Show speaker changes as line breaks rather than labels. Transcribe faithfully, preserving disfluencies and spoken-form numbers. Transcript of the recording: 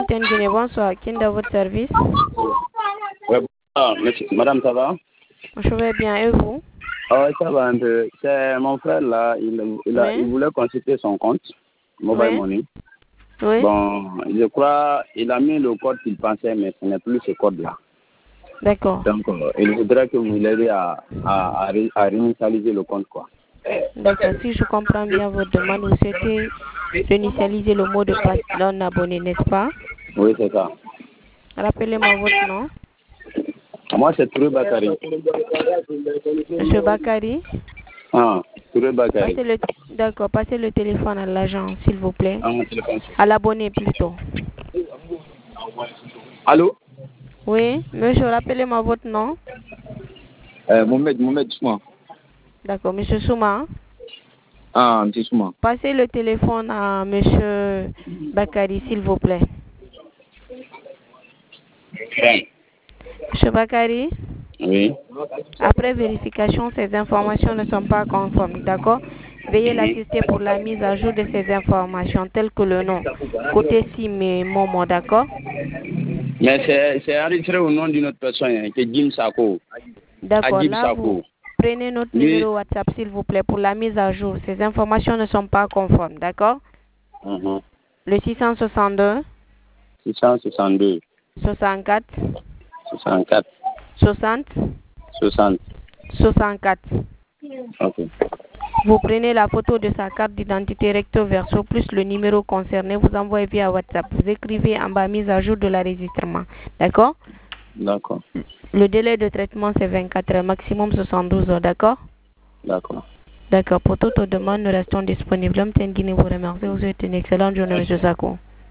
Guinée, bonsoir. Qui est dans votre service?
Oui, bonsoir. Monsieur, madame, ça va?
Je vais bien, et vous?
Ah oui, ça va un peu. C'est mon frère là, il, il, a,
Oui.
il voulait consulter son compte, Mobile
Oui.
Money.
Oui.
Bon, je crois il a mis le code qu'il pensait, mais ce n'est plus ce code-là.
D'accord.
Donc, euh, il voudrait que vous l'aidez à, à, à, ré- à réinitialiser le compte, quoi.
D'accord. Si je comprends bien votre demande, vous souhaitez réinitialiser le mot de passe non abonné, n'est-ce pas?
Oui, c'est ça.
Rappelez-moi votre nom.
Moi, c'est Touré Bakary.
Monsieur Bakary.
Ah, Touré Bakary.
Passez le, d'accord, passez le téléphone à l'agent, s'il vous plaît.
Ah, mon téléphone.
À l'abonné plutôt.
Allô?
Oui, monsieur, rappelez-moi votre nom.
euh, Mohamed, Mohamed Souma.
D'accord, monsieur Souma.
Ah, M. Souma.
Passez le téléphone à monsieur Bakary, s'il vous plaît. Monsieur Bakary.
Oui.
Après vérification, ces informations ne sont pas conformes, d'accord? Veuillez l'assister pour la mise à jour de ces informations, telles que le nom, côté SIM et Momo, d'accord?
Mais c'est enregistré au nom d'une autre personne, hein, qui est Jim Sako.
D'accord,
Adib
là, vous
Sako.
prenez notre
Lui-
numéro WhatsApp, s'il vous plaît, pour la mise à jour. Ces informations ne sont pas conformes, d'accord?
Mhm.
Le six cent soixante-deux,
six cent soixante-deux,
soixante-quatre,
soixante-quatre,
soixante,
soixante.
soixante-quatre.
Ok.
Vous prenez la photo de sa carte d'identité recto verso plus le numéro concerné, vous envoyez via WhatsApp. Vous écrivez en bas mise à jour de l'enregistrement. D'accord?
D'accord.
Le délai de traitement c'est vingt-quatre heures, maximum soixante-douze heures. D'accord?
D'accord.
D'accord. Pour toute demande, nous restons disponibles. L'homme Guinée vous remercie. Vous souhaite une excellente journée, M. Sako.